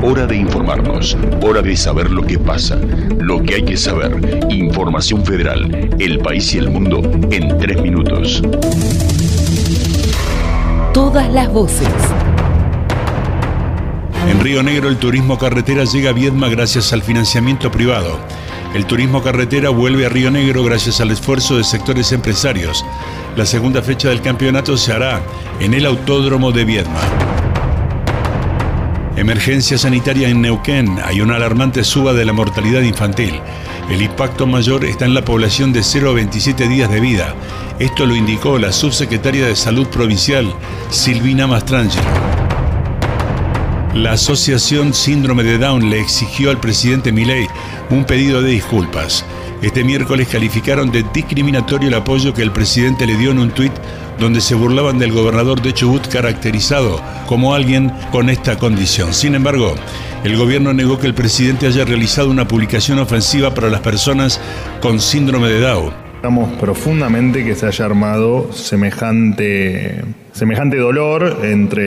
Hora de informarnos, hora de saber lo que pasa, lo que hay que saber. Información Federal, el país y el mundo en 3 minutos. Todas las voces. En Río Negro el turismo carretera llega a Viedma gracias al financiamiento privado. El turismo carretera vuelve a Río Negro gracias al esfuerzo de sectores empresarios. La segunda fecha del campeonato se hará en el Autódromo de Viedma. Emergencia sanitaria en Neuquén. Hay una alarmante suba de la mortalidad infantil. El impacto mayor está en la población de 0 a 27 días de vida. Esto lo indicó la subsecretaria de Salud Provincial, Silvina Mastrangelo. La Asociación Síndrome de Down le exigió al presidente Milei un pedido de disculpas. Este miércoles calificaron de discriminatorio el apoyo que el presidente le dio en un tuit donde se burlaban del gobernador de Chubut caracterizado como alguien con esta condición. Sin embargo, el gobierno negó que el presidente haya realizado una publicación ofensiva para las personas con síndrome de Down. Lamentamos profundamente que se haya armado semejante dolor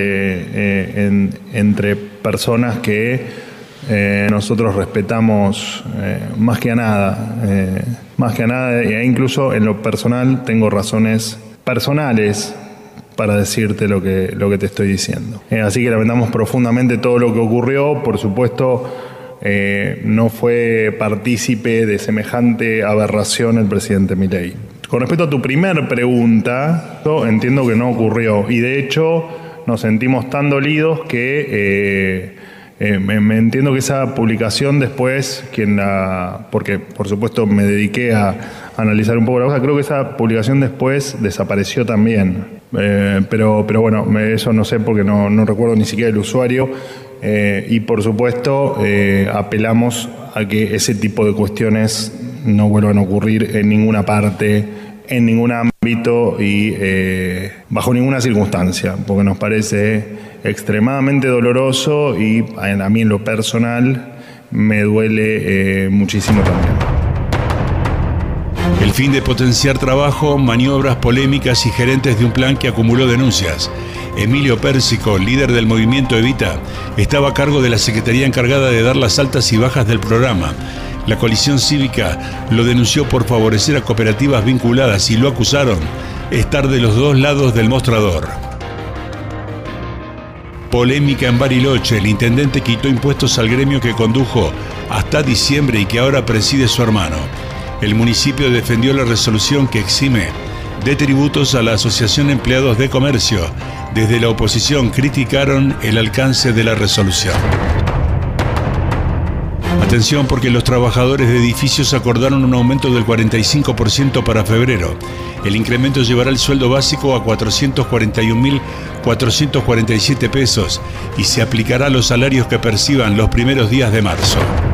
entre personas que nosotros respetamos más que a nada, e incluso en lo personal tengo razones personales para decirte lo que te estoy diciendo. Así que lamentamos profundamente todo lo que ocurrió. Por supuesto, no fue partícipe de semejante aberración el presidente Milei. Con respecto a tu primer pregunta, yo entiendo que no ocurrió y de hecho nos sentimos tan dolidos que me entiendo que esa publicación después, porque por supuesto me dediqué a analizar un poco la cosa, creo que esa publicación después desapareció también. Pero bueno, eso no sé porque no recuerdo ni siquiera el usuario. Y por supuesto apelamos a que ese tipo de cuestiones no vuelvan a ocurrir en ninguna parte, en ningún ámbito y bajo ninguna circunstancia, porque nos parece extremadamente doloroso y a mí en lo personal me duele muchísimo también. El fin de potenciar trabajo, maniobras polémicas y gerentes de un plan que acumuló denuncias. Emilio Pérsico, líder del movimiento Evita, estaba a cargo de la secretaría encargada de dar las altas y bajas del programa. La coalición cívica lo denunció por favorecer a cooperativas vinculadas y lo acusaron estar de los dos lados del mostrador. Polémica en Bariloche. El intendente quitó impuestos al gremio que condujo hasta diciembre y que ahora preside su hermano. El municipio defendió la resolución que exime de tributos a la Asociación Empleados de Comercio. Desde la oposición criticaron el alcance de la resolución. Atención porque los trabajadores de edificios acordaron un aumento del 45% para febrero. El incremento llevará el sueldo básico a 441.447 pesos y se aplicará a los salarios que perciban los primeros días de marzo.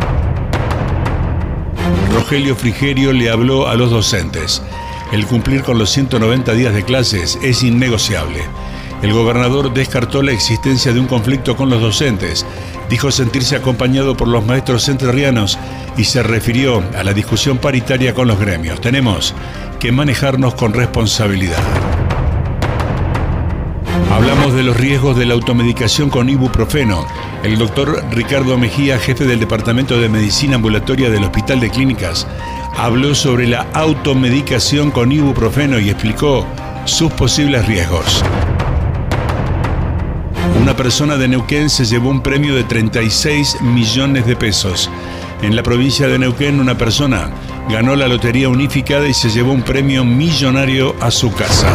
Rogelio Frigerio le habló a los docentes. El cumplir con los 190 días de clases es innegociable. El gobernador descartó la existencia de un conflicto con los docentes. Dijo sentirse acompañado por los maestros entrerrianos y se refirió a la discusión paritaria con los gremios. Tenemos que manejarnos con responsabilidad. Hablamos de los riesgos de la automedicación con ibuprofeno. El doctor Ricardo Mejía, jefe del Departamento de Medicina Ambulatoria del Hospital de Clínicas, habló sobre la automedicación con ibuprofeno y explicó sus posibles riesgos. Una persona de Neuquén se llevó un premio de 36 millones de pesos. En la provincia de Neuquén, una persona ganó la lotería unificada y se llevó un premio millonario a su casa.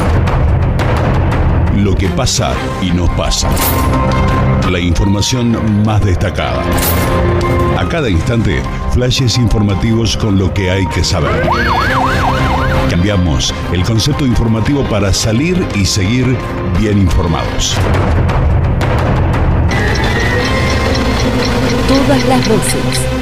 Lo que pasa y nos pasa. La información más destacada. A cada instante, flashes informativos con lo que hay que saber. Cambiamos el concepto informativo para salir y seguir bien informados. Todas las voces.